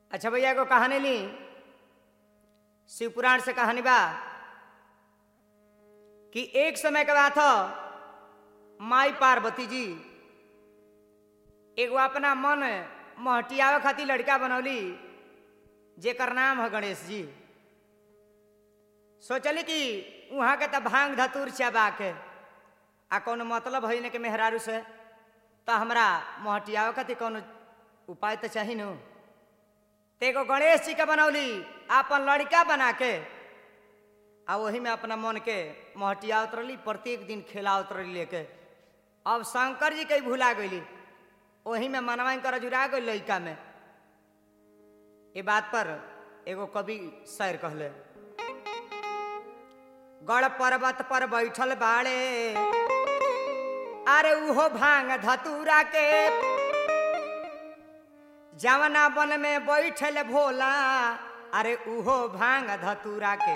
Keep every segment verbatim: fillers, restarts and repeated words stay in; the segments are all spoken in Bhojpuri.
अच्छा भैया को कहानी ली शिव पुराण से कहानी बा कि एक समय के बात हो माई पार्वती जी एगो अपना मन महटियावे खातिर लड़का बनौली जेकर नाम है गणेश जी। सोचली कि वहाँ के तो भांग धतूर चबा के आ कौन मतलब है ने के मेहरारू से तो हमरा महटियावे खातिर कौन उपाय तो चाहिए न। तेगो गणेश जी के बनौली अपन लड़का बना के आ वही में अपना मन के महटिया उतरली प्रत्येक दिन खेला उतरली लेके। अब शंकर जी के भुला गईली वही में मनवा कर जुड़ा गई लड़का में। ये बात पर एगो कवि शायर कहले गढ़ पर्वत पर बैठल बाड़े अरे उहो भांग धतूरा के जवना बन में बैठल भोला अरे उहो भांग धतूरा के।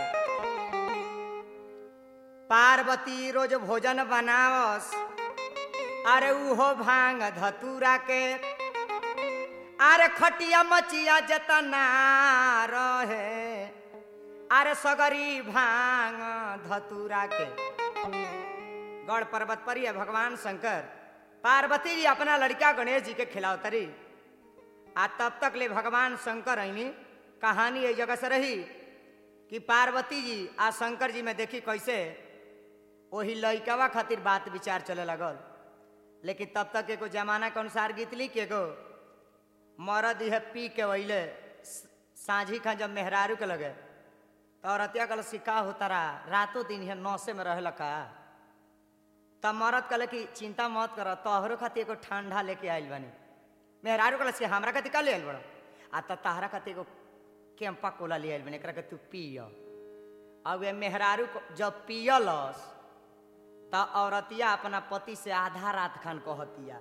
पार्वती रोज भोजन बनावस अरे उहो भांग धतूरा के। अरे खटिया मचिया जतना रहे अरे सगरी भांग धतूरा के। गढ़ पर्वत पर ये भगवान शंकर पार्वती जी अपना लड़का गणेश जी के खिलावतरी आ तब तक ले भगवान शंकर आईनी। कहानी एक जगह से रही कि पार्वती जी आ शंकर जी में देखी कैसे वही लड़कावा खातिर बात विचार चले लगल। लेकिन तब तक एगो जमाना के अनुसार गीत लिख के गो मरद है पी के वैले साझी खा जब मेहरारू के लगे तो औरतिया कल सिक्का होता रहा रातों दिन है नौसे में रह लका। तब मरद कल की चिंता मत कर तोहरो खातिर एगो ठंडा लेके आयल बनी। मेहरारू कल से हमरा खातिर का ले आयल बड़ा आ त तहरा खातिर एगो कैंपा कोला ले आयल बनी एकरा के तू पिय। अब ये मेहरारू जब पियलस त औरतिया अपना पति से आधा रात खान कहतिया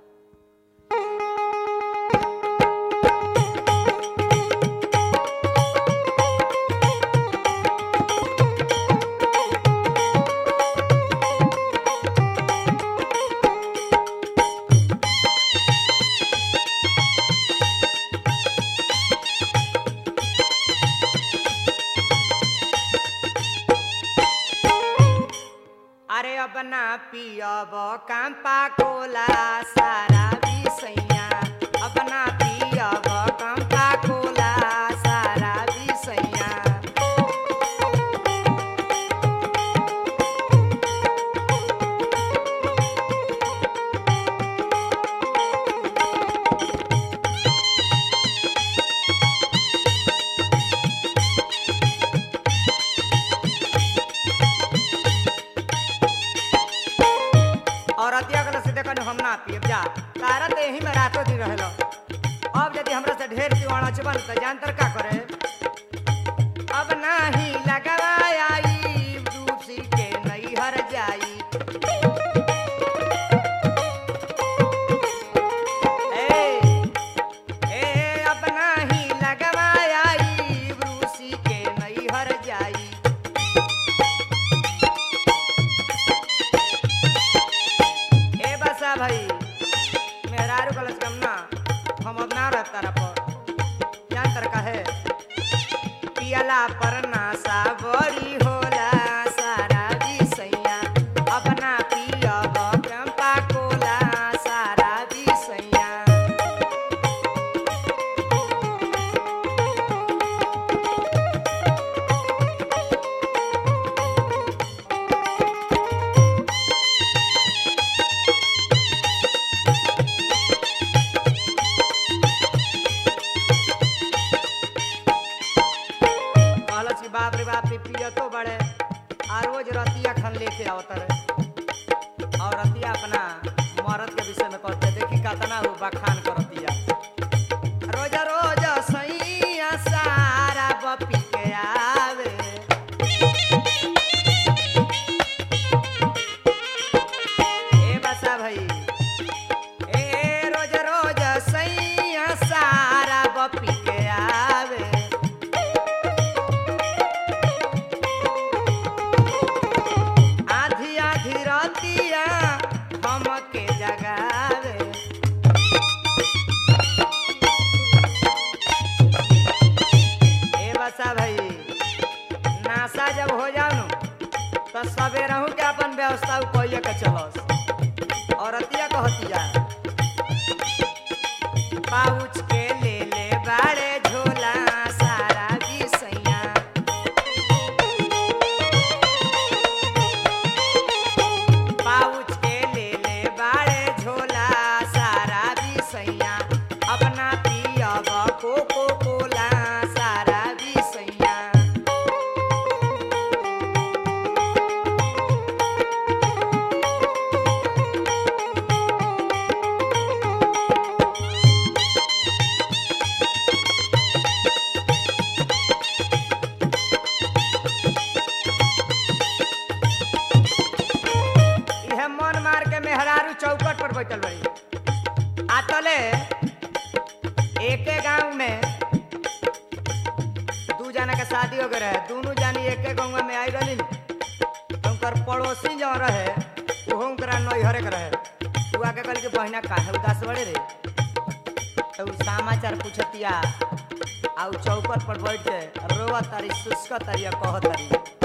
अपना पियब कांपा कोला सारा विसैया अपना पियब कांपा कोला सारा विसैया। हम ना पियब जा तारा तो यही में रातों दिन रहलो। अब यदि हमरा से ढेर पीवाना चबन तो जानतर का करे अब नाही लगवाई दूसरी के नहीं हर जाई। ए, ए, अब नाही लगवाई दूसरी के नहीं हर जाई। भाई मेहरारू कलश कमना हम अब ना रहता रहा पर क्या तरका है पियला पर नासा बड़ी होला सारा विसैया अपना पियब कैंपा कोला सारा विसैया। बाप रे बाप पिया तो बड़े आ रोज रतिया खान लेके आवत रहे और रतिया अपना मरद के विषय में कहते देखी कतना हो बखान करतिया रोज रोज सैया सारा बपी के आवे। ए बसा भाई ए रोज रोज सैया सारा बपी के आवे। आधिया सबे रहू के अपन व्यवस्था कइए के चलस। औरतिया कहतिया पाउच के ले ले बाड़े झोला सारा बिसैया। पाउच के ले ले बाड़े झोला सारा बिसैया। अपना पियब कोको कोला सारा बिसैया। इहे मन मार के मेहरारू चौकट पर बैठल बड़ी। आतले एके गांव में दू जना के शादी हो गए रहे। दोनों जानी एके गांव में आई रही। उनकर पड़ोसी जो रहे वो उनकरा नैहरे के रहे। तू आके कहली कि बहिना काहे उदास बड़े रे। तो उ समाचार पूछतिया आ उ चौकट पर बैठ के रोवा तारी शुष्क तारी कह तारी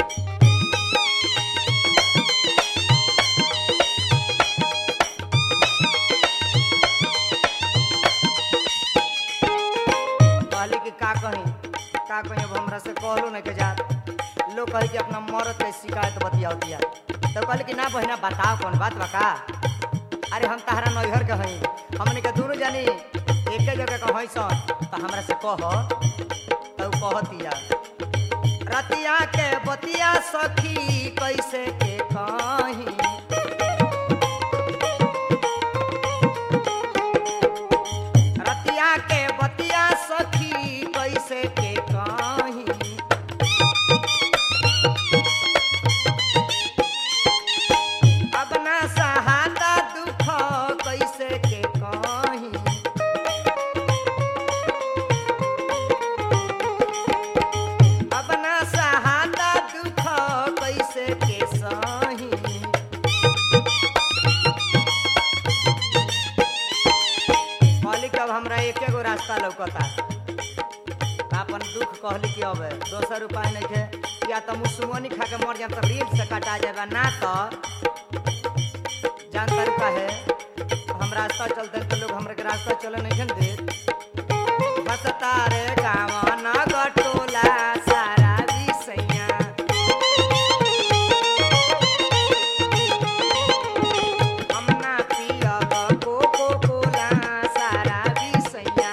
कहली कि का कही का कही। अब हमरा से कहलो नहीं के जात। लोग कही कि अपना मरद के शिकायत बतिया दिया। तो कहली कि ना बहिना बताओ कौन बात बा का। अरे हम तहरा नैहर के हई। हमने के दोनों जानी एके जगह के हई सन। तो हमरा से कह तो कहतिया रतिया के बतिया सखी कैसे के कही। रतिया के बतिया सखी कैसे के कही। अब ना सहाता दुख कैसे के कही। अब ना सहाता दुख कैसे के सही। कहली कि अब हमरा एके गो रास्ता लौकता। अपन दुख कहली कि अब दोसर उपाय नहीं थे। या तो मुसुमनी खा के मर जाए तो रील से कटा जाएगा ना तो जान तरीका है। हम रास्ता चलते तो लोग हमरे के रास्ता चले नहीं दे। बस तारे गाँव न गटोला सारा बिसैया। हम ना पियब कोको कोला सारा बिसैया।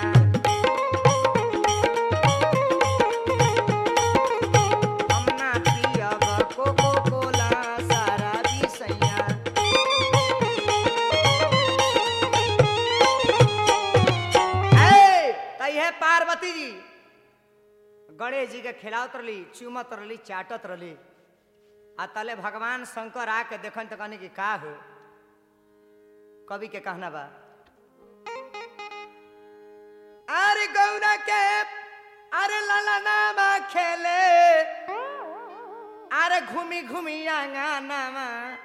हम ना पियब कोको कोला सारा बिसैया। है पार्वती जी गणेश जी के खिलावत रही चुमत रही चाटत रही। आ तले भगवान शंकर आके देखन तो कहने की का हो। कवि के कहना बा अरे गौरा के अरे ललना बा खेले अरे घूमी घूमी आंगना में।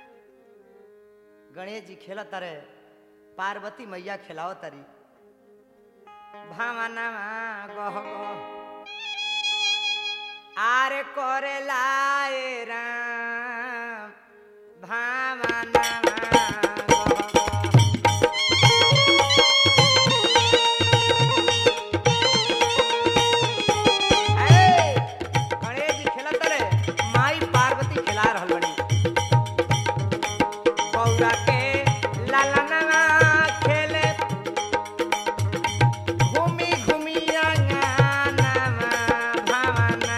गणेश जी खेलत रे पार्वती मैया खिलावत रही। भावना गह आरे करे लाए राम भावना गणेश जी खेलत रे माई पार्वती खिला रहल बनी। गौरा के लालना खेले घूमी घूमी आंगना भावना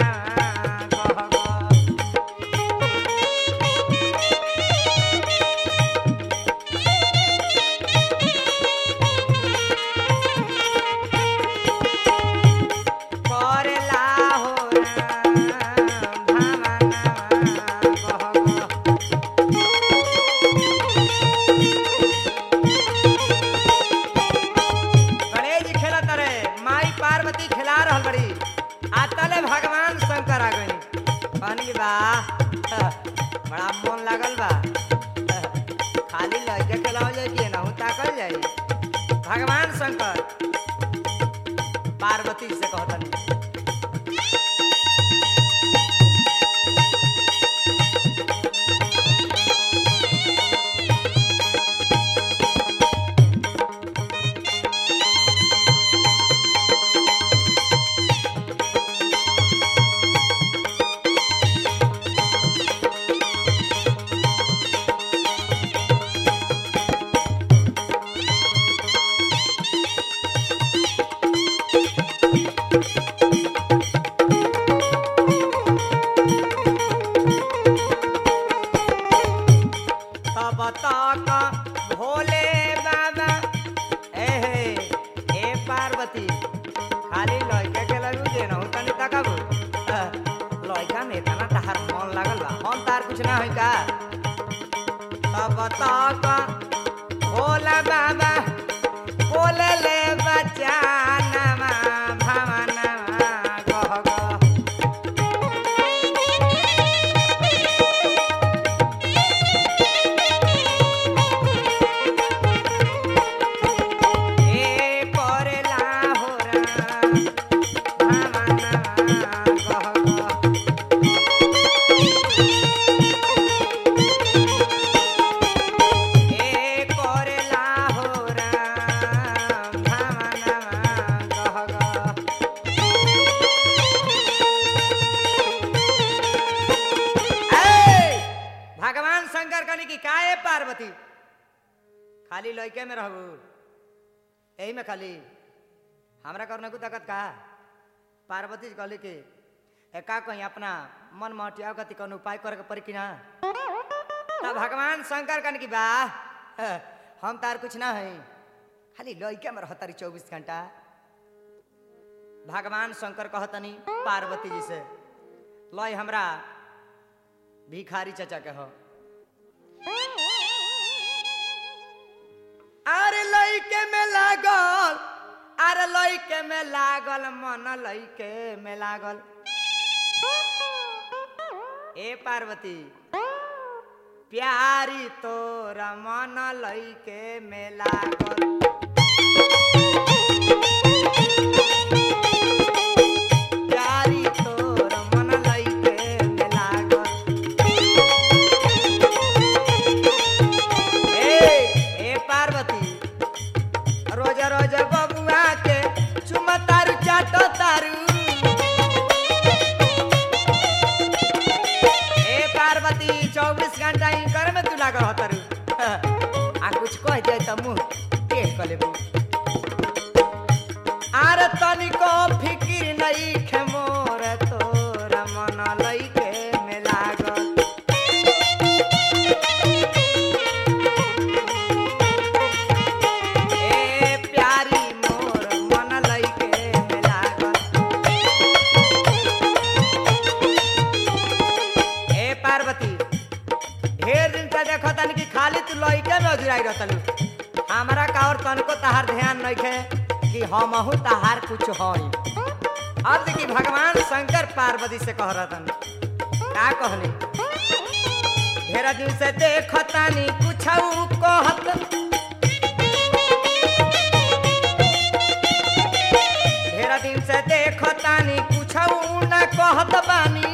बड़ा मन लागल बा। खाली लड़के खिलाओ जाए ना ताकल जाए। भगवान शंकर पार्वती से कहतन लइका के लगू जे न तनी तकाबू लइका में तना तहार मन लागल बा हम तार कुछ ना होई का तब तक भोला बाबा बोले ले बच्चा नमा भावना गह गह पार्वती खाली लइके में रहू यही में खाली हमरा करने को ताकत कहा पार्वती जी कहली कि एका कहीं अपना मन महटिया कति कौन उपाय करे के पड़ी कि ना तब भगवान शंकर कहने की बा हम तार कुछ ना है खाली लइके में रह तारी चौबीस घंटा भगवान शंकर कहतनी पार्वती जी से लय हमरा भिखारी चाचा के हो अरे लइके में लागल अरे लइके में लागल मन लइके में लागल ए पार्वती प्यारी तोरा मन लइके में लागल प्यारी तोरा मन लइके में लागल ए ए पार्वती रोज रोज बबुआ के चुमा तारू चाटो तारू ए पार्वती चौबीस घंटा ही कर में तू लागल हो तारू आ कुछ कह दे त मुंह टेढ़ कर लेबू आर तनिको फिकिर नहीं खे मोर तोरा मन लइके में लागल खाली तू लइके में अजुराई रहतलू हमरा का और तनको तहार ध्यान नहीं खे कि हमहू तहार कुछ होई अब देखी भगवान शंकर पार्वती से कह रहतन का कहनी ढेर दिन से देखतानी कुछ कहत ढेर दिन से देखतानी कुछ ना कहत बानी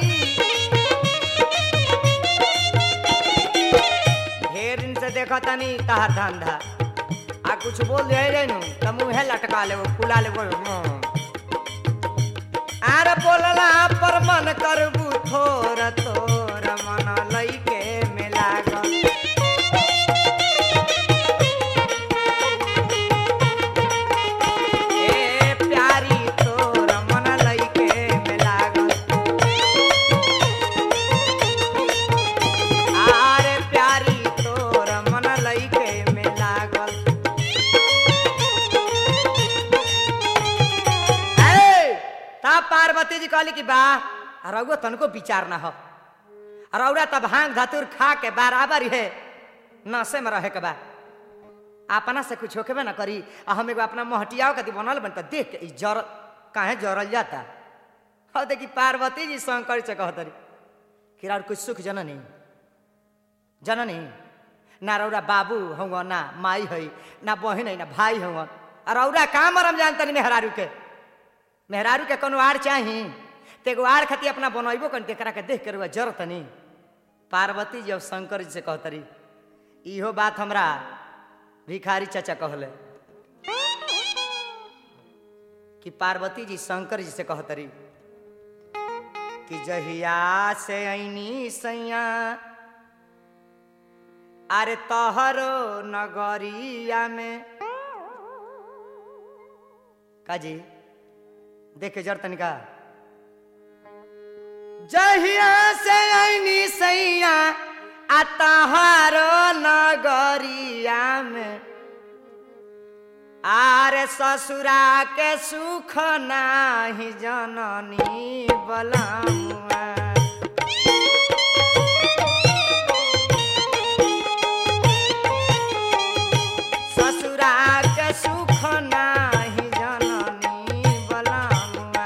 देखा तनी तहार धंधा आ कुछ बोल दे रे नु त मुंह लटका ले फुला ले आर बोलला पर मन करबू थोर तोर मन लइके में लागल ए प्यारी तोर मन लइके में लागल आरे प्यारी पार्वती जी कहली कि बा रउआ तनको विचार ना हो रउरा तब भांग धतूर खा के बराबर है नशे में रहे के बा अपना से कुछ होके ना करी आ हम एगो अपना महटिया कति बनल बन देख के जर काहे जरल जाता हो देखी पार्वती जी शंकर से कहतरी कि और कुछ सुख जननी जननी ना रउरा बाबू हूँ ना माई है ना बहन है ना भाई हूँ रउरा का मरम जानतनी मेहरारू के मेहरारू के कोनो आड़ चाही तो एगो आड़ खाती अपना बनैबो कन तेकरा के देख कर जरूरत नहीं पार्वती जी और शंकर जी से कहतरी इहो बात हमरा भिखारी चाचा कहले कि पार्वती जी शंकर जी से कहतरी कि जहिया से ऐनी सैया अरे तोहरो नगरिया में काजी देखे जर तनिका जहिया से ऐनी सैया आ तहारो नगरिया में आरे ससुरा के सुख नाही जननी बलमुआ ससुरा के सुख नाही जननी बलमुआ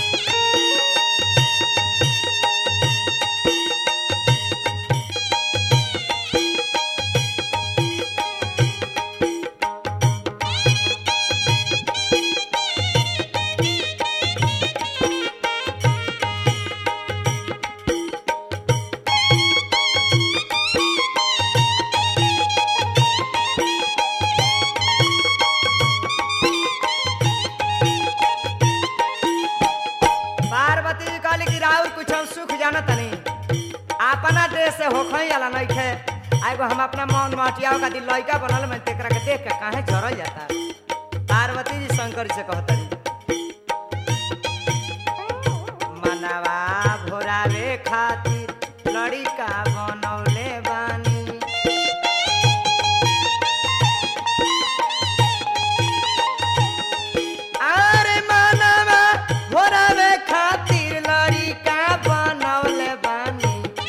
अपना ड्रेस से होखई आला नहीं थे आएगो हम अपना मन मटियाओ का दिल लइका बनल में तेकरा के देख के काहे जरल जाता पार्वती जी शंकर जी से कहतरी मनवा भोरावे खातिर लड़िका बनौले बानी अरे मनवा भोरावे खातिर लड़िका बनौले बानी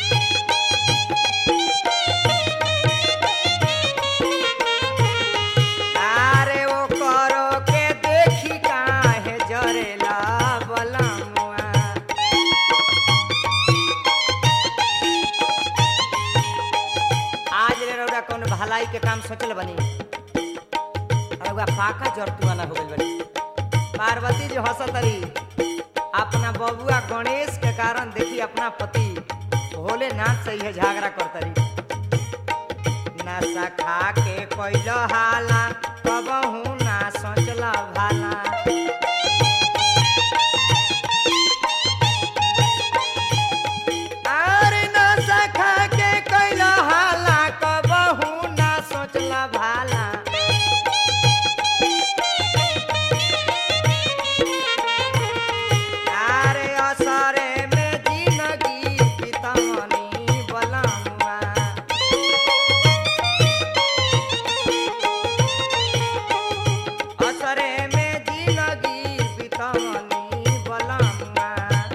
भलाई के काम सोचल बनी और पाका जरतुआना हो गइल बनी पार्वती जी हंसतरी अपना बबुआ गणेश के कारण देखी अपना पति भोलेनाथ से यह झगड़ा करतरी नशा खा के कैल हाला कबहू ना सोचला भाला अरे नशा खा के कैल हाला भाला अरे असरे में जिंदगी बितमनी बलमुआ असरे में जिंदगी बितमनी बलमुआ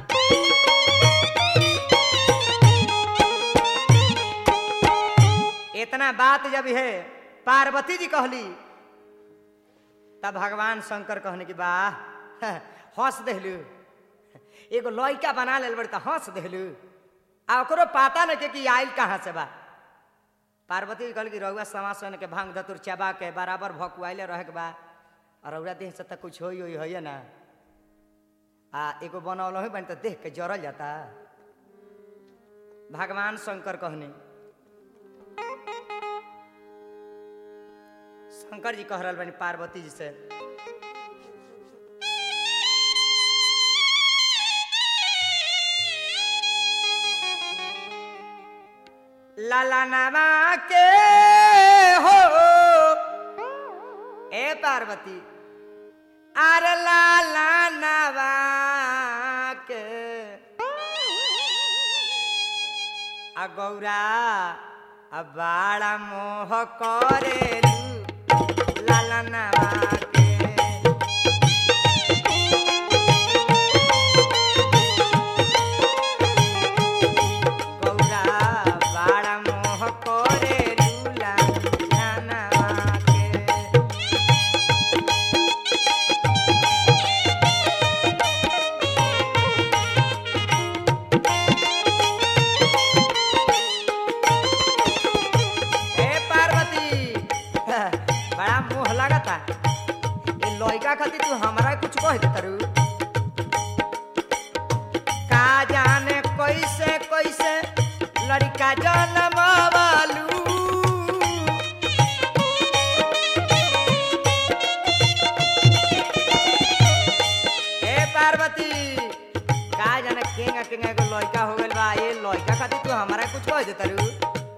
इतना बात जब है पार्वती जी कहली तब भगवान शंकर कहने की वाह हंस देलू एगो लइका बना लेल बड़ी तो हंस देलू आ ओकरो पता न के कि आइल कहाँ से बा पार्वती जी कहल कि रउआ समास के भांग धतुर चबा के बराबर भकुआइले रहे के बा और रउआ देह से तक कुछ होई होई है ना आ एगो बनौल हो बन तो देख के जरल जाता भगवान शंकर कहने शंकर जी कह रहा बनी पार्वती जी से लाला नामा के हो ए पार्वती अरे लाला नामा के आ गौरा आ बाड़ा मोह करे लाला नामा के गौरा बाड़ा मोह करे लाला नामा के ए पार्वती बड़ा मोह लगता ये लइका खातिर तू हमारा कुछ कह दे तारू का जाने कैसे कैसे लड़का जन्म वालू ए पार्वती का जाने केंगा केंगा एगो लइका हो गइल बा ये लइका खातिर तू हमारा कुछ कह दे तारू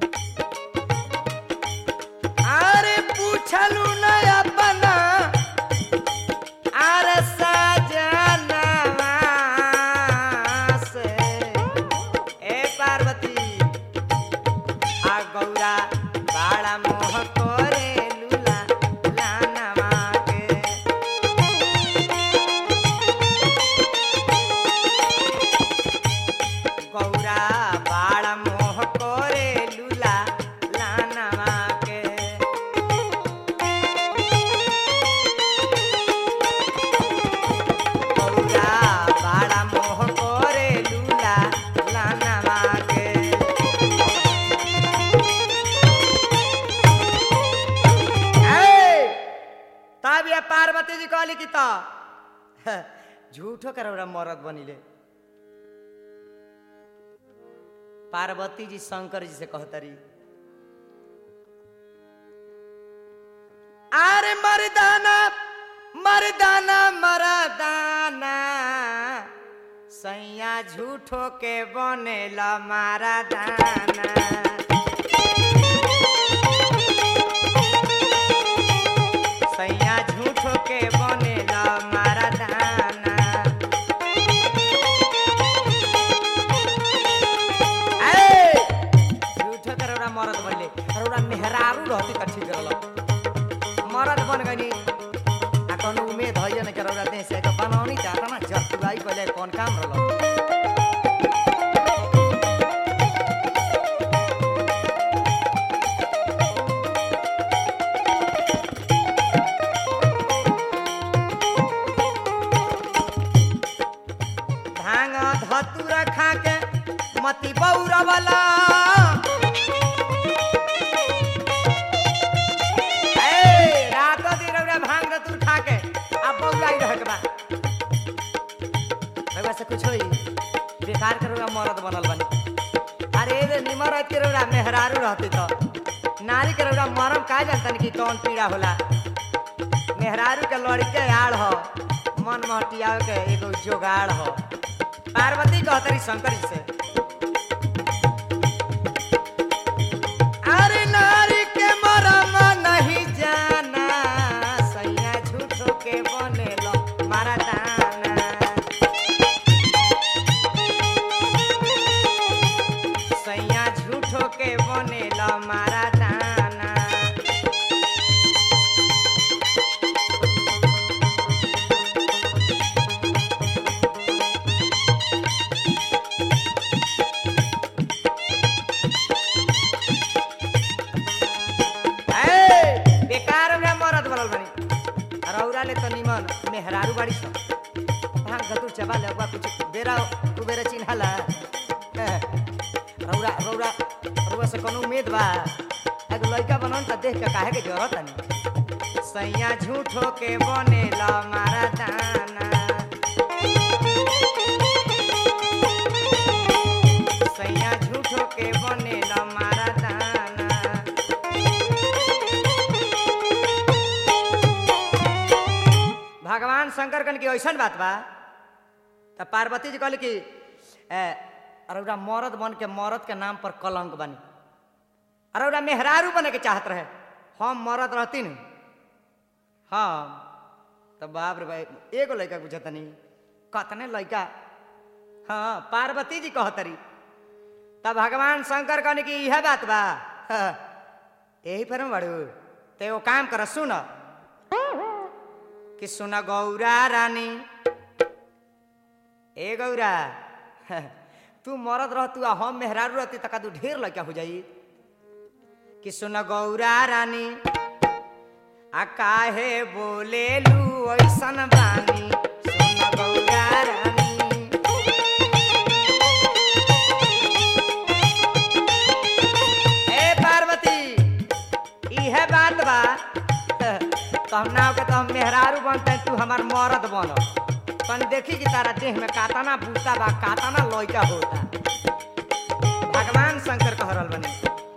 अरे पूछलू ना अपना अरे सजनवा से ए पार्वती आ गौरा बाड़ा मोह करे लूला लानवा के झूठो कर मरद बनिले। पार्वती जी शंकर जी से कहतरी अरे मर्दाना मर्दाना मर्दाना सैया झूठो के बनेला मारा दाना। सैया झूठो के बनेला मारा दाना। झूठो कर मरद बनले और मेहरारू रहती तो ठीक रहा मरद बन गई आ कौन उम्मीद है न कर दे से तो बनौनी चाहता ना जतुआई पहले कौन काम रहा। भांग धतूरा खा के मती बौरा वाला कुछ बेकार करोगा मरद बनल बनी। अरे रे निमर करोगा मेहरारू रहती तो नारी करोगा मरम का जानतन कि कौन पीड़ा होला। मेहरारू के लड़के आड़ हो मन महटिया के एगो जोगाड़ हो। पार्वती कहतरी शंकर जी से अरे नारी के मरम नहीं जाना सैया झूठो के बनेलो मारा दाना। के बनेला मारा दाना। बेकार मरद बनल बनी रौरा ले तो निमन मेहरारू बाड़ी सब भाग धतूर चबा ले कुछ बेरा कुबेरा चिन्हाला रौरा रौरा रौरा से कोनो उम्मीद बा एगो लड़का बनन त देख के काहे के जरूरत नहीं। सैया झूठो के बनेला मारा दाना। सैया झूठो के बनेला मारा दाना। भगवान शंकर कन की ऐसा बात बा त पार्वती जी कहल कि अरे मरद बन के मरद के नाम पर कलंक बनी। अरे मेहरारू बने के चाहत रहे हम मरद रहती न हाँ तो बाप रे भाई एगो लड़का बुझत नहीं कतने लड़का। हाँ पार्वती जी कहतरी तब भगवान शंकर कहने की यह बात बा यही पर बड़ू ते वो काम कर सुन कि सुन गौरा रानी ए गौरा तू मरद रह तू हम मेहरारू रहती तक तू ढेर लड़का हो जाई। कि सुन गौरा रानी आ काहे बोले लू ऐसन बानी। सुन गौरा रानी ए पार्वती इहे बात बा तो हम नाव के तो हम मेहरारू बनते तू हमार मरद बन तन देखी कि तारा देह में कातना बूता बा कातना लइका होता। भगवान शंकर कह रहल बने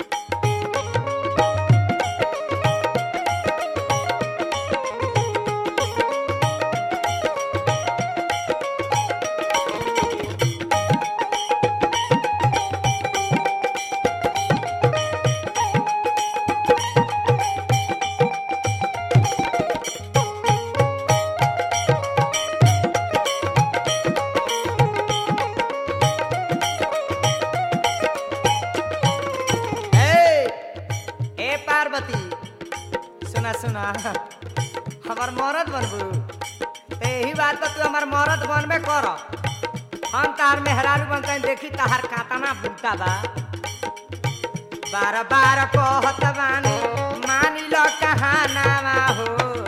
हमार मरद बनबू तो यही बात पर तू हमार मरद बनबे कर हम तार मेहरारू बनते देखी तार कातना बूटा बा। बार बार कहत बानी मानी लो कहानावा हो।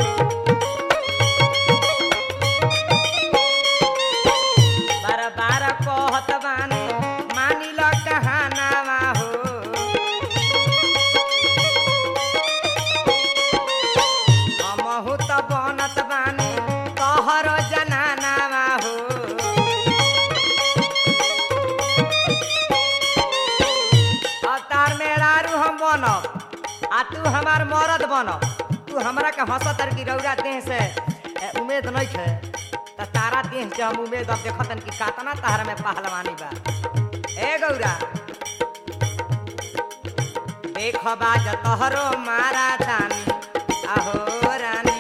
बार बार कहत बानी मानी लो कहानावा हो। बनत बानी तोहर जना तू हमार मरद बन तू हमरा के हंसतर की रौरा देह से ए, उम्मीद नहीं है त तारा देह से हम उम्मीद अब देखतन कि कातना तारा में पहलवानी बा ए गौरा देख बाज तोहरो मारा दानी आहो रानी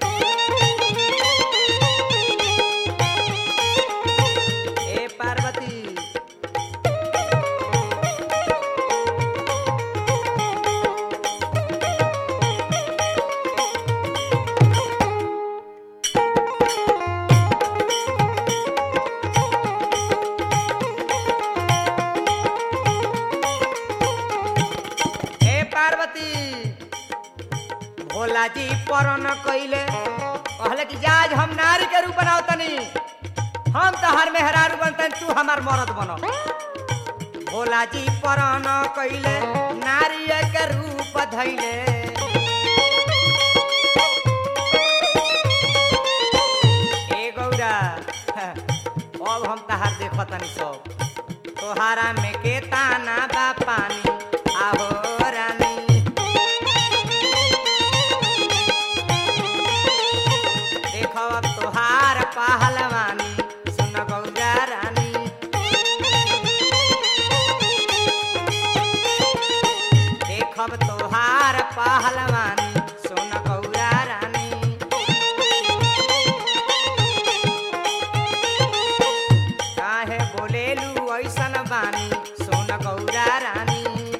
ए पार्वती भोला जी परन कइले कहले कि जाज हम नारी के रूप बनाओ तनी हम तो हर मेहरारू बनतन तू हमार मरद बनो भोला जी परन कइले नारी के रूप धइले ए गौरा अब हम तहार देखो तनी सब तोहारा में के ताना बा पानी आहो रानी तोहार पहलवानी सुन गौरा रानी देखब तोहार पहलवानी सुन गौरा रानी काहे बोलेलू ऐसन बानी सुन गौरा रानी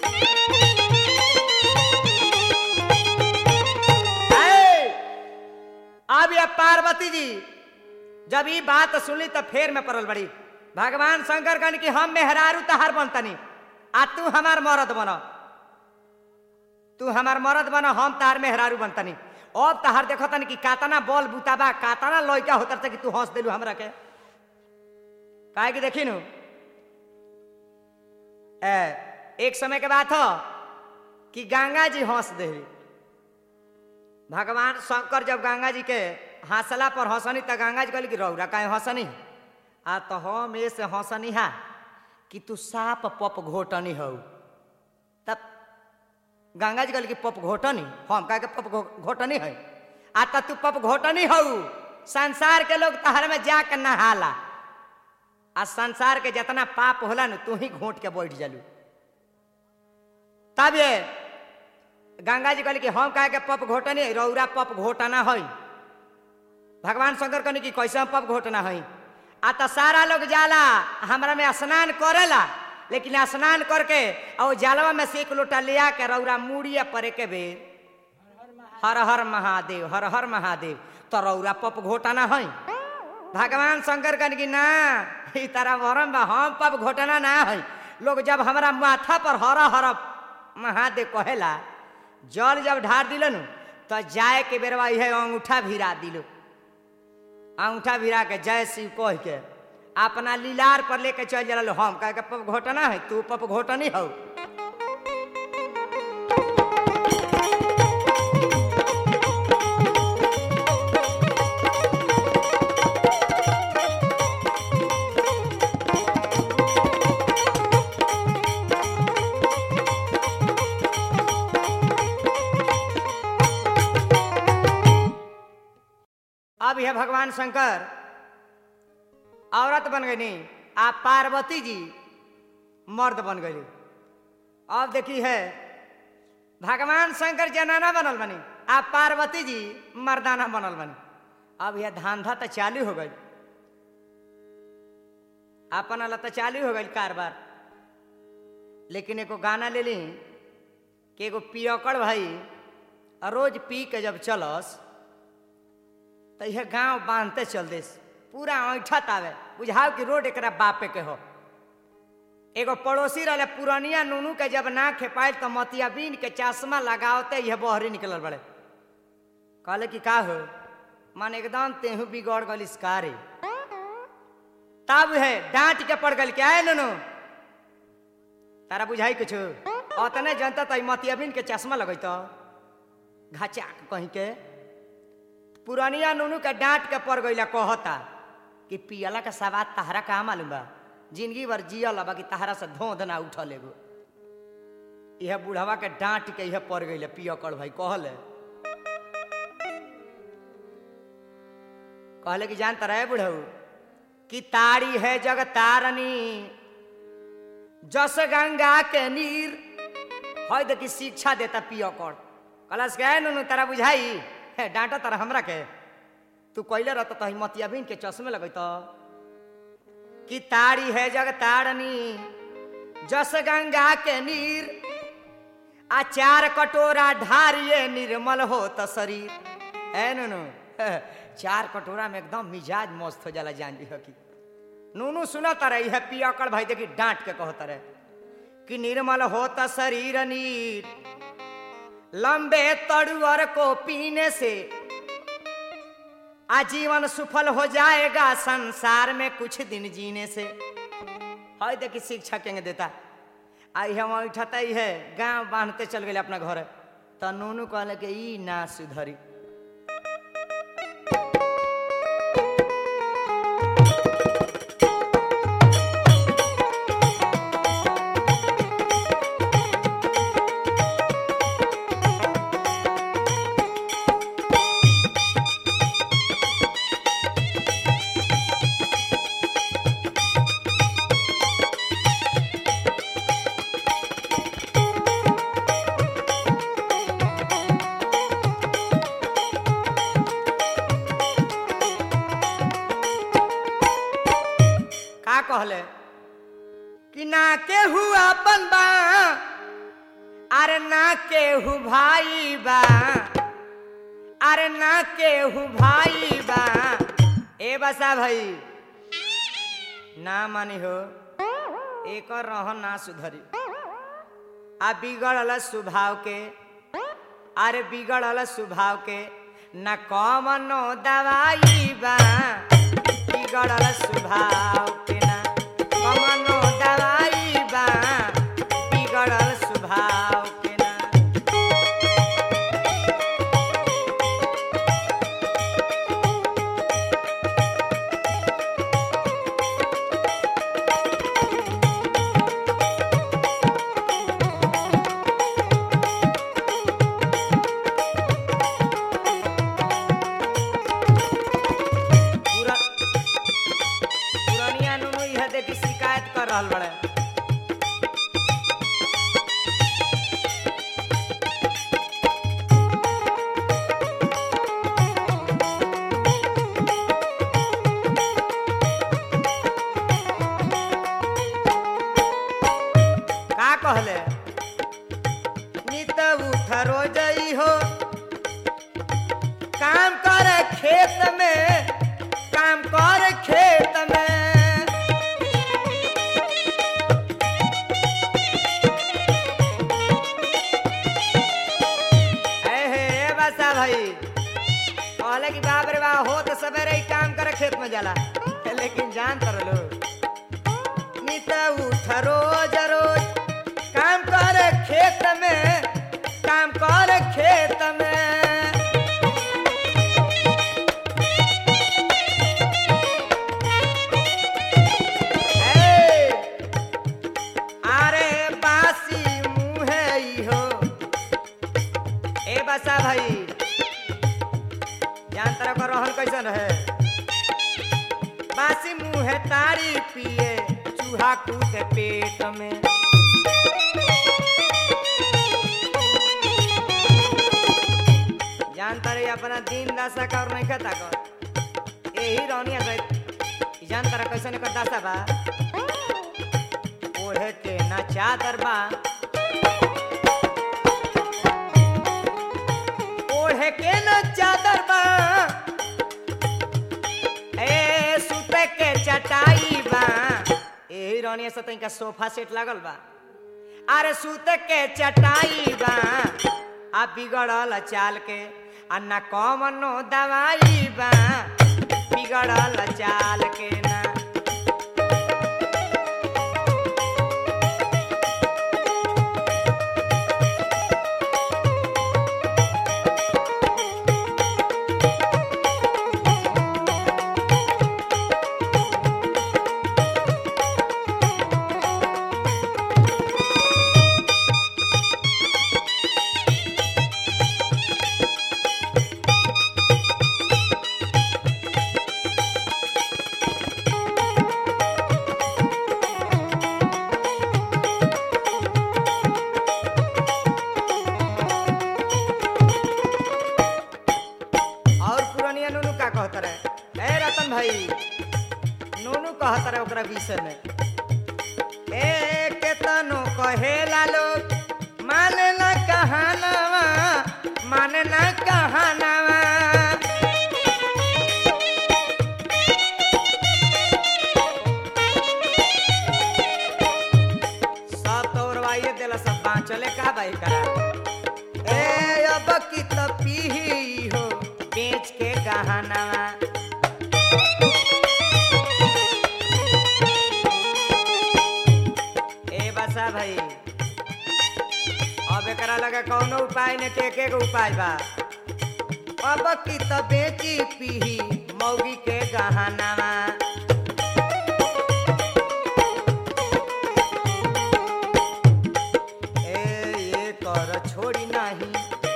अब ये पार्वती जी जब ये बात सुनली तो फेर में पड़ल बड़ी भगवान शंकर कहन कि हम मेहरारू तहार बनतनी आ तू हमार मरद बनो तू हमार मरद बनो हम तहार मेहरारू बनतनी अब तहार देखो तनी कि कातना बॉल बुताबा कातना लइका होतर से कि तू हंस देलू हमरा के काहे कि देखी नु ए एक समय के बात हो कि गंगा जी हंस देली भगवान शंकर जब गंगा जी के हंसला पर हंसनी तो गंगा जी कहली कि रौरा काहे हंसनी आ तो हम ऐसे हंसनी हा कि तू साप पप घोटनी हो तब गंगा जी कहली कि पप घोटनी हम कह के पप घोटनी है आ तो तू पप घोटनी हो संसार के लोग तहर में जाके नहाला आ संसार के जितना पाप होला न तू ही घोट के बैठ जलू तब ये गंगा जी कहली कि हम कहे के पप घोटनी रौरा पप घोटना है भगवान शंकर कहनी कि कैसे हम पप घोटना है आ तो सारा लोग जाला हमरा में स्नान करेला लेकिन स्नान करके और जालवा में से एक लोटा लिया के रौरा मुड़िया परे के बेर हर हर महादेव हर हर महादेव तो रौरा पप घोटना है भगवान शंकर कहनी कि ना ई तारा वरम बा हम पप घोटना ना है लोग जब हमरा माथा पर हर हर महादेव कहेला जल जब ढार दिल न तो जाए के बेरवा यह अंगूठा भिरा दिलो अंगूठा भिरा के जय शिव कह के अपना लीलार पर लेके चल जल हम कह के पप घोटना है तू पप घोटनी हो अब यह भगवान शंकर औरत बन गई आ पार्वती जी मर्द बन गई अब देखी है भगवान शंकर जनाना बनल बनी आ पार्वती जी मर्दाना बनल बनी अब यह धंधा तो चालू हो गई अपन अला तो चालू हो गई कारबार लेकिन एगो गाना ले ली कि एगो पियकड़ भाई रोज पी के जब चलस तो यह गांव बांधते चल देस पूरा ऐठत आवे बुझाओ कि रोड एक बापे के हो एगो पड़ोसी रहे पुरानिया नूनू के जब ना खेपाइल तो मतिया बीन के चश्मा लगावते यह बहरी निकल बड़े कहले कि का हो मन एकदम तेहू बिगड़ गल इसकारे तब है डांट के पड़ गल क्या है नूनू तारा बुझाई कुछ अतने जनता तो मतिया बीन के चश्मा लगत घाचाक कहीं के पुरानिया नूनू के डांट के पड़ गई कहता कि पियला के सवाद तहरा कहाँ मालूम बा जिंदगी भर जियल बा कि तहरा से धोध ना उठल एगो यह बुढ़वा के डांट के यह पड़ गई पियकड़ भाई कहले कहले कि जानता रहे बुढ़ऊ कि तारी है जग तारनी जस गंगा के नीर है देखी शिक्षा देता पियकड़ कलश के नु तारा बुझाई है डांटा तारा हमरा के तू कहले रहता तो मतिया बिन के चश्मे लगत कि तारी है जग तारनी जस गंगा के नीर आ चार कटोरा ढारिए निर्मल हो त शरीर है नु चार कटोरा में एकदम मिजाज मस्त हो जाला जान जी की नूनू सुनता रही है पियकड़ भाई देखी डांट के कहता रहे कि निर्मल हो त शरीर नीर लंबे तड़ुअर को पीने से आजीवन सफल हो जाएगा संसार में कुछ दिन जीने से है देखी शिक्षा केंगे देता आई हम उठता ही है गांव बांधते चल गए अपना घर तो नूनू कहले कि ई ना सुधरी कहले कि ना केहू अपन बा अरे ना केहू भाई बा अरे ना केहू भाई बा ए बसा भाई ना मानी हो एक रह ना सुधरी आ बिगड़ल स्वभाव के अरे बिगड़ल स्वभाव के न कमनो दवाई बा बिगड़ल स्वभाव के ना कमनो दवाई बा बिगड़ल स्वभाव के ना रहल बड़े का कहले नित उठ रोजई हो काम कर खेत में काम कर खेत में भाई कहले कि बाप रे बा हो तो सवेरे ही काम करे खेत में जाला लेकिन जान तर लो नित उठ रोज रोज काम करे खेत में काम करे खेत में अरे बासी मुँह ही हो ए बसा भाई जान तरह का रहन कैसन है बासी मुँह है तारी पिए चूहा कूदे पेट में जान तरह अपना दिन दशा का और नहीं खाता कर यही रहनी है जान तरह कैसन कर दशा बा ओढ़े के ना चादर बा ओढ़े के ना चादर बा ए सुते के चटाई बा यही रहनी से तनिका सोफा सेट लागल बा अरे सुते के चटाई बा आ बिगड़ल चाल के आ ना कमनो दवाई बा बिगड़ल चाल के ना तारा विषय में ए केतनो कहेला लोग माने ना कहानावा माने ना कहानावा सब तोरवाइए देला सब बाँचले का भाई करा ए अब की तो पीही हो बेच के गहनावा ए बसा भाई अब एकरा लगे कौनो उपाय ने के के उपाय बा अब की तो बेची पीही मौगी के गहनावा ए ये कर छोड़ी नहीं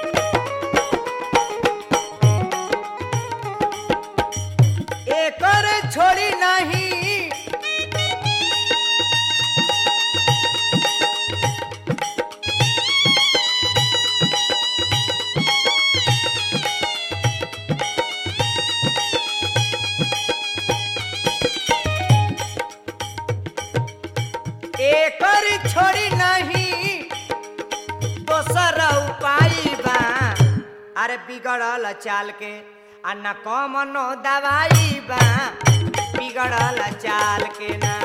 ए कर छोड़ी नहीं एकर छोड़ी नहीं दोसर उपाय बा अरे बिगड़ल चाल के आ न कमनो दवाई बा बिगड़ल चाल के ना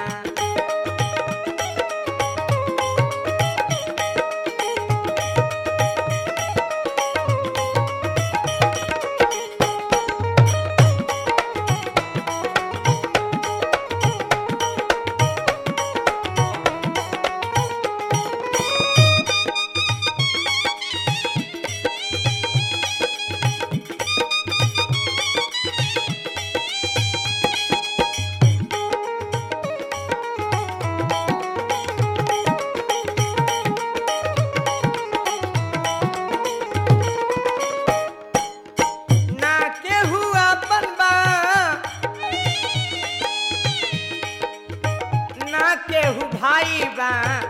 केहू भाई बा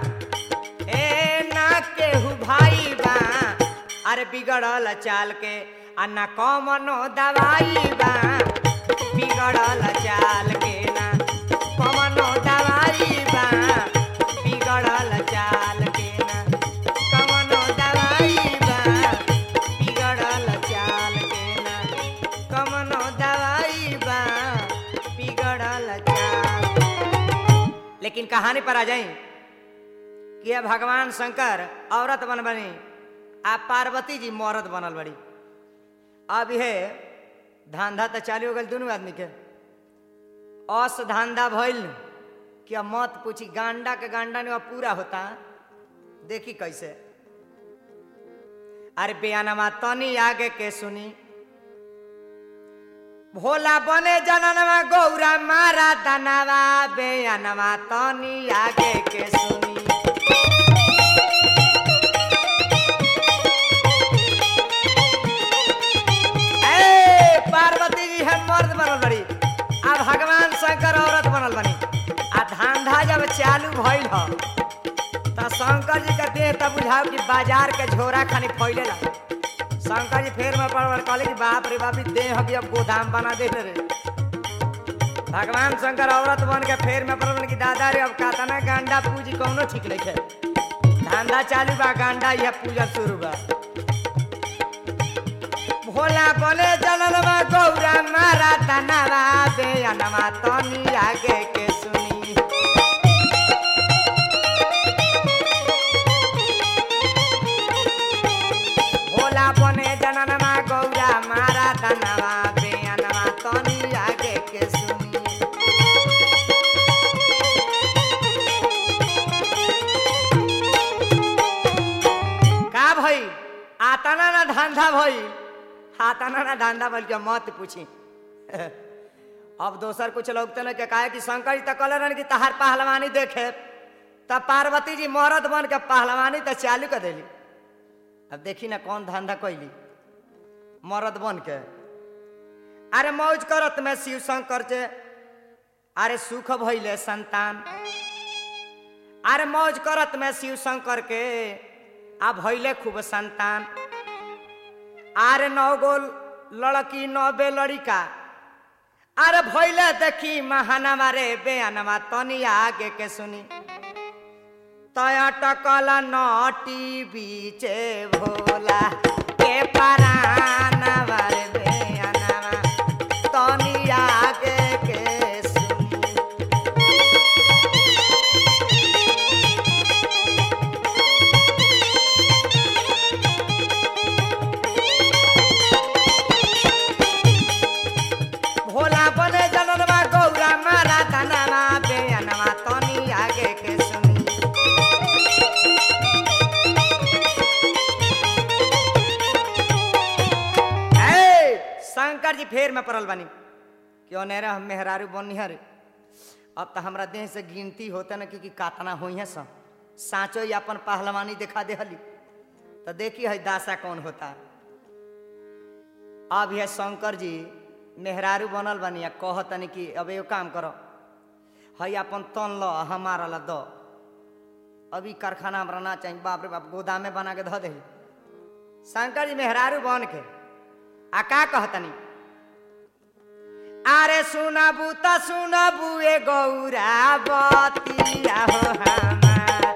ए ना केहू भाई बा अरे बिगड़ल चाल के आ ना कमनो दवाई बा बिगड़ल चाल के ना कमनो दवाई बा बिगड़ल चाल के ना कमनो दवाई बा बिगड़ल चाल के ना कमनो दवाई बा बिगड़ल चाल। लेकिन कहानी पर आ जाए कि भगवान शंकर औरत बन बनी आ पार्वती जी मर्द बनल बड़ी। अब ये धंधा तो चालू हो गल दोनों आदमी के अस धंधा भइल कि अब मत पूछी गांडा के गांडा ने पूरा होता देखी कैसे। अरे बयानमा तनी आगे के सुनी भोला बने जननमा गौरा मारा दनवा बयानमा तनी आगे के सुनी। ए पार्वती जी है मर्द बनल बड़ी आ भगवान शंकर औरत बनल बनी आ धंधा जब चालू भइल ह त शंकर जी के देह तब बुझाओ कि बाजार के झोरा खानी फैले ला। शंकर जी फेर में पड़ कहले कि बाप रे बाप देह अभी अब गोदाम बना दे रे। भगवान शंकर औरत बन के फेर में पड़ कि दादा रे अब कातना गांडा पूजी कौनो ठीक नहीं है धंधा चालू बा गांडा यह पूजा शुरू बा। भोला बोले जननमा गौरा मारा तनवा बयानमा तनी आगे के सुनी। भोला बने जननमा गौरा मारा तनवा बयानमा तनी आगे के सुनी। का भई आतना ना धंधा भई हाथाना ना धंधा बोल के मत पूछी। अब दोसर कुछ लोग तो के कहे कि शंकर जी तो कल रन की तहार पहलवानी देखे तब पार्वती जी मरद बन के पहलवानी तो चालू कर दिली। अब देखी ना कौन धंधा कैली मरद बन के। अरे मौज करत में शिव शंकर जे अरे सुख भइले संतान। अरे मौज करत में शिव शंकर के आ भइले खूब संतान। आरे नौ गो लड़की नौबे लड़िका अरे भैले देखी महानवा रे बेअनवा तनी आगे के सुनी तया टकल नटी बीचे भोला के परानवा रे बेअनवा तनी आगे के सुनी। भोला बने जनवा गौरा मारा धनवा बेअनवा तनी आगे के सुनी। शंकर जी फेर में पड़ल बानी क्यों नहीं रहा मेहरारू बनिहर। अब तो हमरा देह से गिनती होता न कि कातना हो सब साँचो ही अपन पहलवानी दिखा दे हली तो देखी है दासा कौन होता। अब यह शंकर जी मेहरारू बनल बानी कहतनी कि अब एगो काम करो है अपन तन लो हमारा ला दो अभी कारखाना हमरा ना चाहिए बाप रे बाप गोदाम में बना के धो दे। शंकर जी मेहरारू बन के आ का कहतनी अरे सुनबू त सुनबू ए गौरा बतिया हो हमार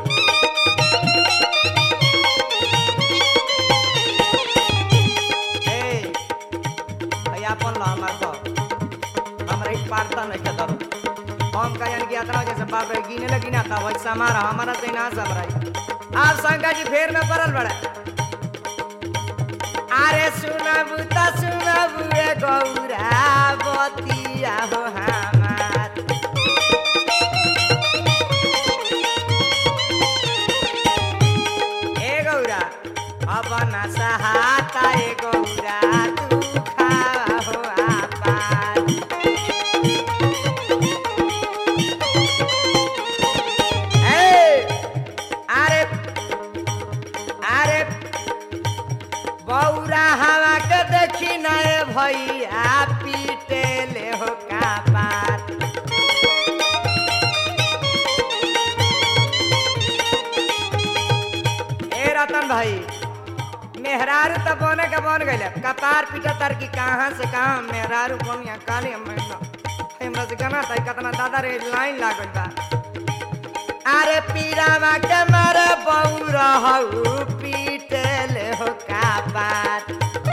ए भैया अपन लो हमार तो हमरा एक पारता नहीं के दरो हम कहन कि इतना जैसे बाप रे गिने लगी ना था वैसा हमारा हमारा से ना सब रही। आप शंकर जी फेर में पड़ल बड़ा अरे सुनबू त सुनबू ए गौरा बतिया हो हमार ए गौरा अब न सहाता ए गौरा तू खावा हो आपार। ए अरे अरे बौरा हवा के देखी नए भैया पीटे ले हो का बात। ए रतन भाई मेहरारू तो बने के बन गए कपार पीटा तर की कहाँ से कहाँ मेहरारू बनिया काली हमरा से गाना था कितना दादा रे लाइन लागल बा। अरे पीरावा के मारे बौरा हऊ पीटे ले हो का बात।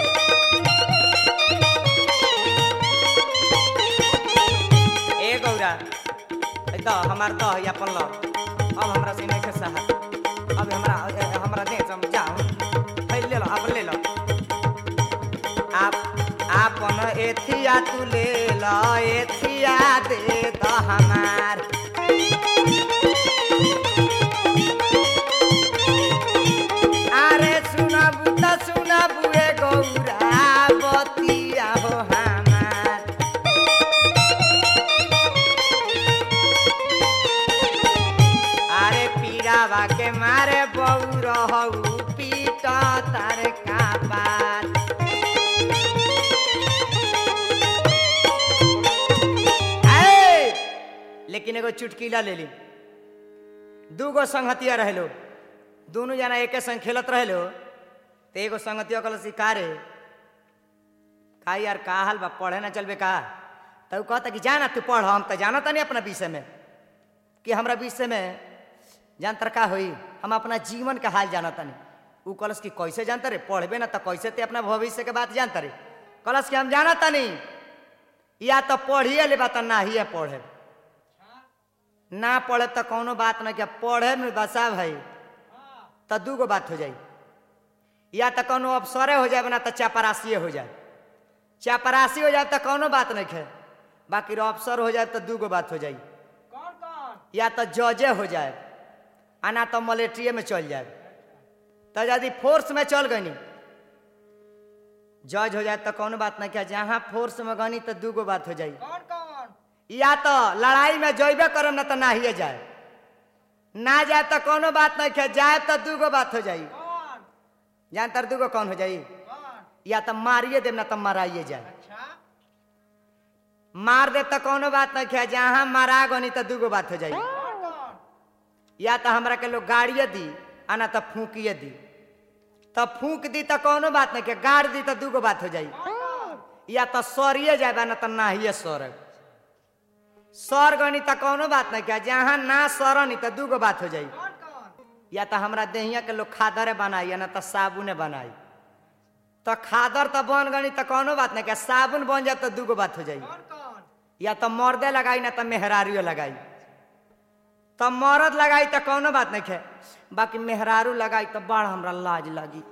ए गौरा तो हमार तो है अपन लो अब हमरा से नहीं खसा अब हमरा हमरा दे सम जाओ ले लो अब ले लो आप आपन एथिया तू ले लो एथिया दे तो हमार। अरे सुनबू त सुनबू ए गौरा बतिया हो हमार अरे पीरावा के मारे बौरा हऊ पीट तार का बात। लेकिन एगो चुटकीला ले ली दूगो संगतिया रह लो दोनों जना एक संग खेलत रहे लो तो एगो संगतिया कल शिकारे का यार का हाल बा पढ़े ना चलबे का तो कहता कि जाना तू पढ़ हम तो जाना नहीं अपना विषय में कि हमरा विषय में जानतर का हुई हम अपना जीवन का हाल जाना नहीं। उ कलश की कैसे जानता रे पढ़बे ना तो कैसे ते अपना भविष्य के बात जानता रे कलश की हम जाना नहीं या तो पढ़िए ले बात ना ही पढ़े ना पढ़े तो कोनो बात ना क्या पढ़े में बसा भाई तो दूगो बात हो जाए या तो कोनो अफसरे हो जाए ना तो चापरासी हो जाए चापरासी हो जाए तो कोनो बात नहीं है बाकी अफसर हो जाए तो दूगो बात हो जाए कौन कौन या तो जजे हो जाए आना तो मिलिट्री में चल जाए तो यदि फोर्स में चल गई जज हो जाए तो कोनो बात नहीं क्या जहाँ फोर्स में गनी तो दूगो बात हो जाए कौन कौन या तो लड़ाई में जइबे करम ना तो ना ही जाए ना जाए तो कोनो बात नहीं क्या जाए तो दूगो बात हो जाए कौन जान तर दूगो कौन हो जाए कौन या तो मारिए देव ना तो मराइए जाए अच्छा मार दे तो कोनो बात नहीं क्या जहाँ मारा गनी तो दूगो बात हो जाए कौन कौन या तो हमरा के लोग गाड़िए दी आना तो फूकिए दी तो फूक दी तो कोनो बात नहीं क्या गाड़ दी तो दूगो बात हो जाए कौन या तो सरिये जाए ना तो नाहिए स्वर्ग। स्वर्ग गनी तो कौनो बात नहीं क्या, जहाँ ना सरनी तो दूगो बात हो जाई। कौन कौन या तो हमरा देहिया के लोग खादरे बनाई या ना तो साबुने बनाई। तो खादर तो बन गनी तो कौनो बात नहीं क्या, साबुन बन जाए तो दूगो बात हो जाई। कौन कौन या तो मर्दे लगाई ना तो मेहरारियो लगाई। तो मर्द लगाई तो कौनो बात नहीं है, बाकी मेहरारू लगाई तो बड़ हमरा लाज लगी।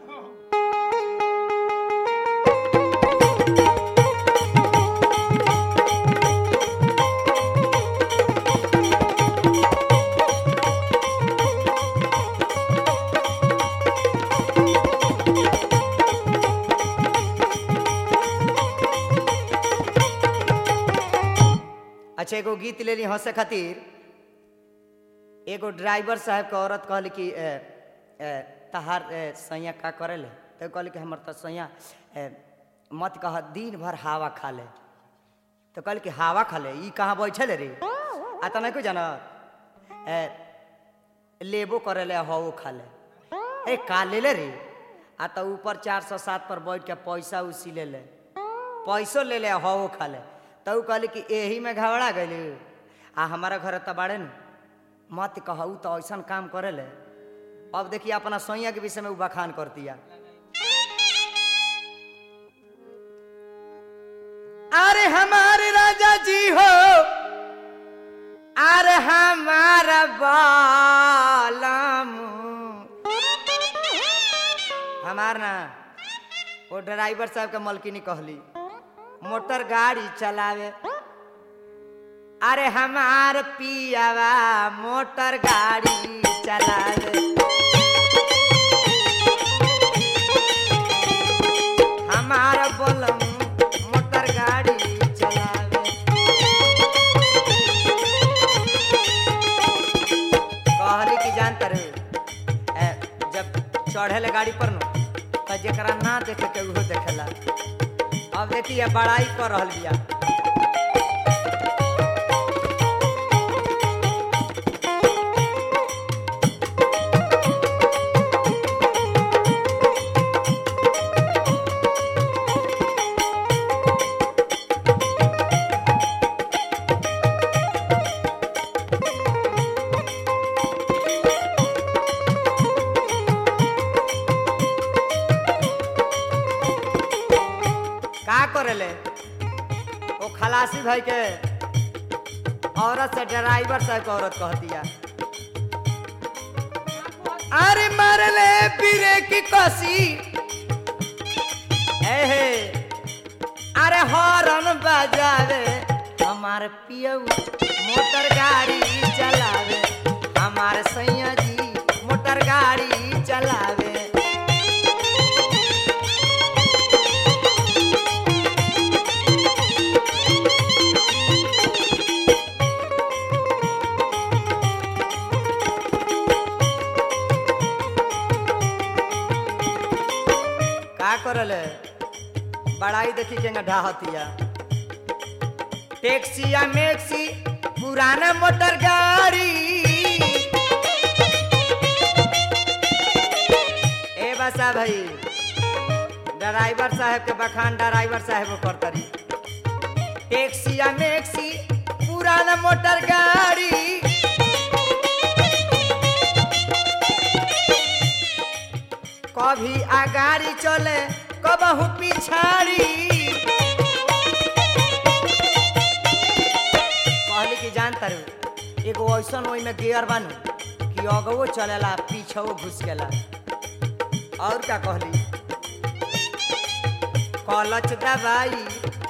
अच्छा एगो गीत ले ली हंसे खातिर। एगो ड्राइवर साहब के औरत कहली कि ए, ए, तहार सैया का करे ले, तो कहली कि हमर तो सैया मत कह दिन भर हवा खा ले। तो कहली कि हवा खा ले, ई कहाँ बैठे रे? आ तो नहीं को जाना लेबो करे ले हवो खा ले। ए का ले ले रे? आ तो ऊपर चार सौ सात पर बैठ के पैसा उसी ले ले, पैसो ले ले हवो खा ले। तो कहली कि यही में घबरा गई। आ हमारा घर तो बाड़े न मत कहू तो ऐसा काम करे ले। अब देखिए अपना सैया के विषय में बखान कर दिया। अरे हमारे राजा जी हो, अरे हमारा बालम, हमार ना वो ड्राइवर साहब के मलकिनी कहली मोटर गाड़ी चलावे। अरे हमार पियावा मोटर गाड़ी चलावे, हमारा बोलम मोटर गाड़ी चलावे। कहली कि जानता रे, जब चढ़े गाड़ी पर न तो जरा ना देखे के उहो देखेला। अब देखिए बड़ाई कर रहल बिया। ले वो खलासी भाई के औरत से ड्राइवर साहब को औरत कह दिया। अरे मार ले पीरे की कसी, अरे हॉर्न बजावे हमारे पियऊ मोटर गाड़ी चलावे, हमारे सैया जी मोटर गाड़ी चलावे। करले बड़ाई देखी के ढाहतिया। टैक्सी या मैक्सी पुराना मोटर गाड़ी, ए बसा भाई ड्राइवर साहब के बखान ड्राइवर साहब करतरी। टैक्सी या मैक्सी पुराना मोटर गाड़ी, कभी आगाड़ी चले कबहू पिछाड़ी। कहली कि जानता रू एगो ऐसा ओई में गियर बानू कि अगवो चलेला पीछवो घुसकेला। और क्या कहली कलच दबाई,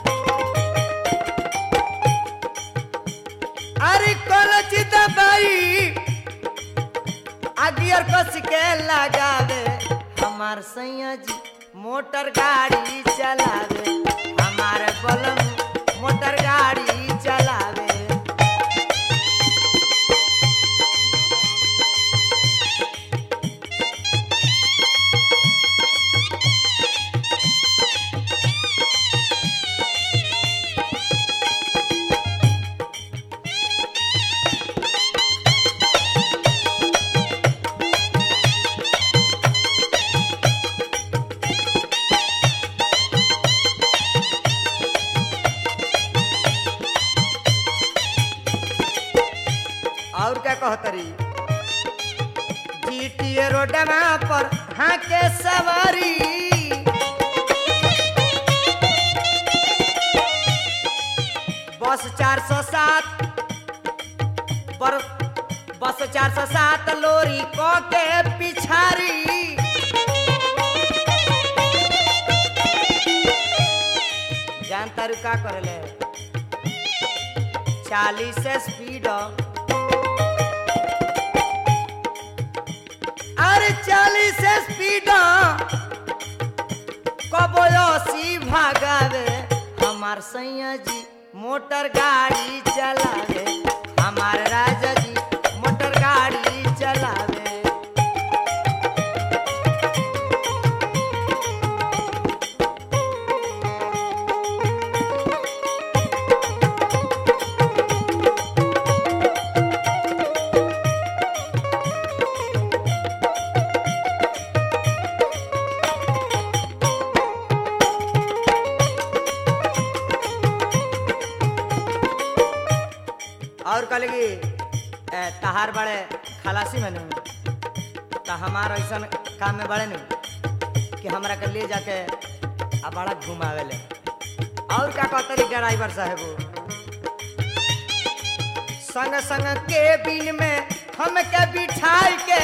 अरे कलच दबाई आ गियर कस के लगावे, हमार सैया जी मोटर गाड़ी चलावे, हमारे बलम मोटर गाड़ी चलावे। और क्या कहतरी जीटीए रोडवा पर हाँ के सवारी बस चार सौ सात पर बस चार सौ सात लोरी को के पिछारी जानता रू का करले चालीस स्पीड अरे चालीस स्पीड कबो अस्सी भागावे हमार सैया जी मोटर गाड़ी चलावे हमार राजा जी मोटर गाड़ी चलावे और कल तहार बड़े खलासी में तो हमार ऐसा काम में बड़े नहीं कि हमरा के ले जाके आ बड़ा घुमावे ले और क्या कहते ड्राइवर साहब संग संग के बिन में हम के बिठाई के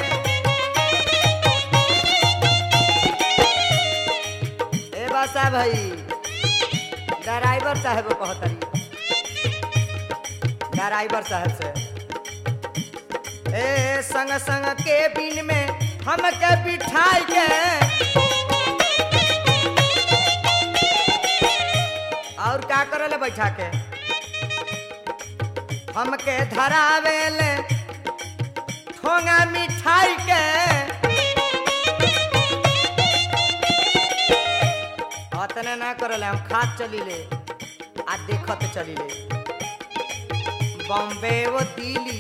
ए बासा भाई ड्राइवर साहब कहतरी ड्राइवर साहब से ए संग संग के बिन में हम के बिठाई के और क्या करे बैठा के हम के धरावे ले ठोंगा मिठाई के अतने ना करे हम खात चली ले आ देखत चली ले बॉम्बे वो दिल्ली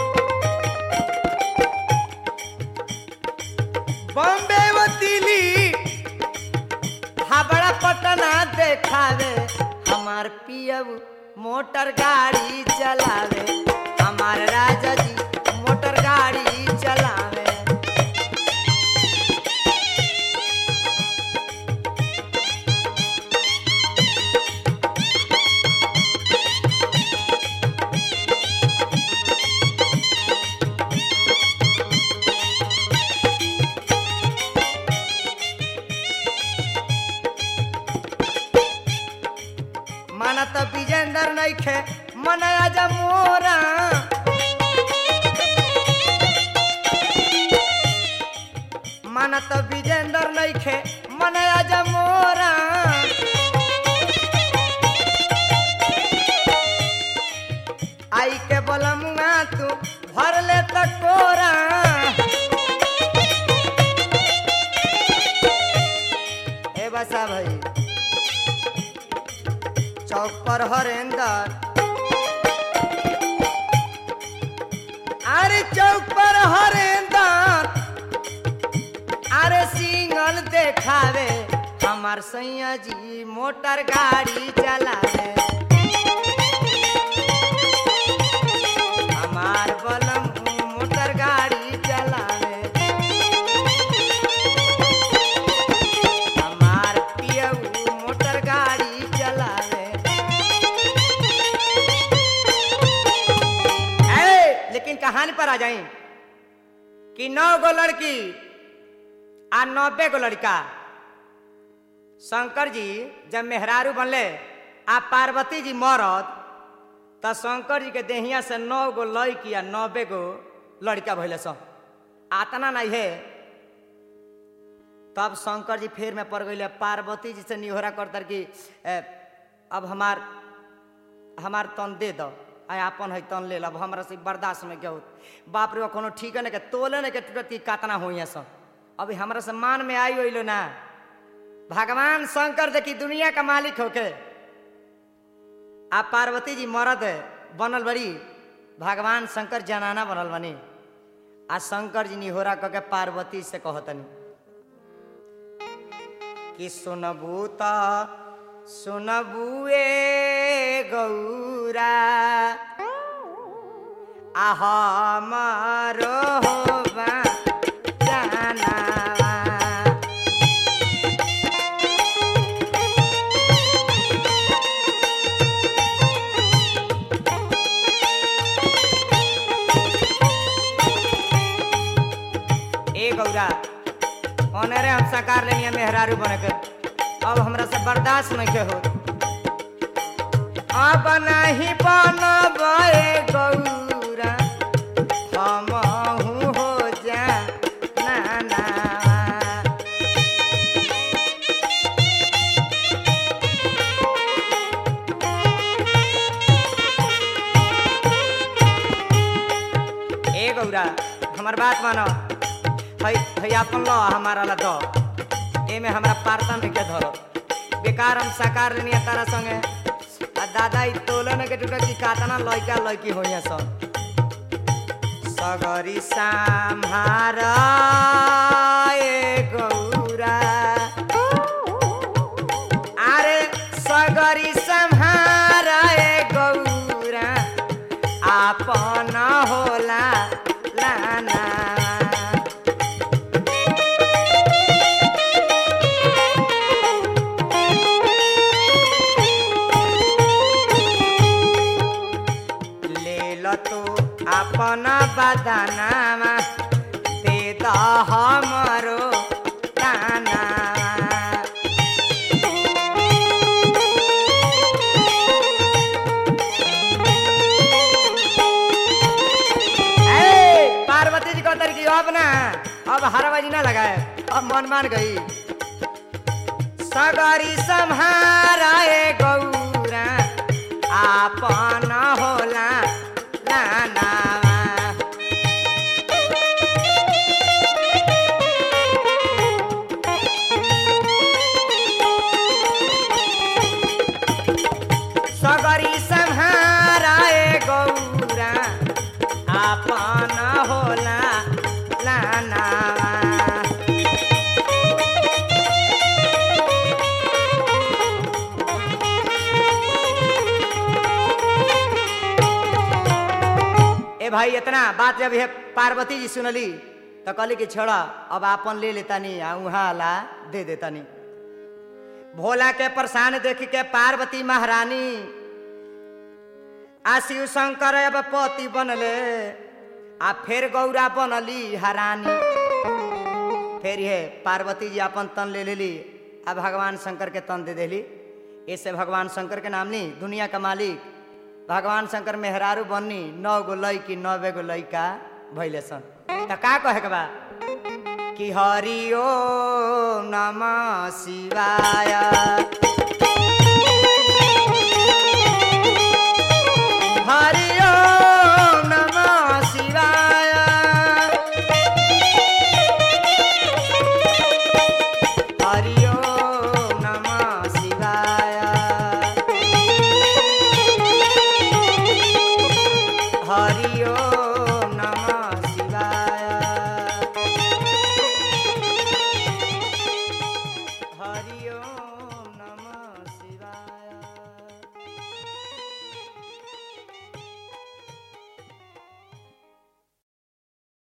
बॉम्बे वो दिल्ली हावड़ा पटना देखावे हमार पियब मोटर गाड़ी चलावे हमार राजा जी मोटर गाड़ी चलावे माना तो विजेंदर नहीं खे मनाया जा मोरा माना तो विजेंदर नहीं खे मनाया जा मोरा आई के बोलमुआ तू भर ले तो कोरा ए बसा भाई चौक पर हरेंदर अरे चौक पर हरेंदर अरे सिंगल देखावे हमार सैया जी मोटर गाड़ी चलावे हमार बलम मोटर गाड़ी चलावे हमार पियऊ मोटर गाड़ी चलावे लेकिन कहानी पर आ जाए कि नौ गो लड़की आ नब्बे गो लड़का शंकर जी जब मेहरारू बनले आ पार्वती जी मरद तो शंकर जी के देहिया से नौ गो लड़की आ नब्बे गो लड़का भैले सब आतना नहीं है तब शंकर जी फेर में पड़ गए पार्वती जी से निहोरा करतर कि अब हमार हमार तन दे दो आय अपन है तन ले अब हमरा से बर्दाश्त में क्या हो बाप रे कोनो ठीक है ना के तोले ना के तुरंत कातना हो सब अभी हमरा से मान में आई हो ना भगवान शंकर देखी दुनिया का मालिक होके आप पार्वती जी मरद बनल बड़ी भगवान शंकर जनाना बनल बनी आ शंकर जी निहोरा कह के पार्वती से कहतनी कि सुनबू त सुनबू ए गौरा आ हमरो होबा जानवा ए गौरा ओनरे हम साकार लेनिया मेहरारू बने के अब हमरा से बर्दाश्त नहीं हो अब नहीं बनबे गौरा हमहू हो जा ना ना ए गौरा हमार बात मानो हई हई अपन लो हमारा ला दो एमे हमरा पारता में के धरो बेकार हम साकार लेनिया तारा संगे आ दादा ई तोलन के टूटा की कातना लइका लइकी होइया सब सगरी संहारा ए गौरा अरे सगरी संहारा ए गौरा आपन होला लाना तो अपना बदनामा दे द हमरो दाना ए पार्वती जी को तर की अब ना अब हरबाजी ना लगाए अब मन मान गई सगरी संहारा ए गौरा आपन होला लाना सगरी संहारा ए गौरा आपन होला लाना ए भाई इतना बात जब है पार्वती जी सुनली तो कहली कि छोड़ा अब आपन ले लेता नहीं आ उहाँ ला दे देता नहीं भोला के परेशान देख के पार्वती महारानी आ शिव शंकर अब पति बनले आ फिर गौरा बनली हरानी फिर ये पार्वती जी अपन तन ले लेली आ भगवान शंकर के तन दे देली ऐसे भगवान शंकर के नाम नहीं दुनिया का मालिक भगवान शंकर मेहरारू बननी नौ गो लइकी नब्बे गो लइका भइले सन त का कहे के बा कि हरि ओम नमः शिवाय।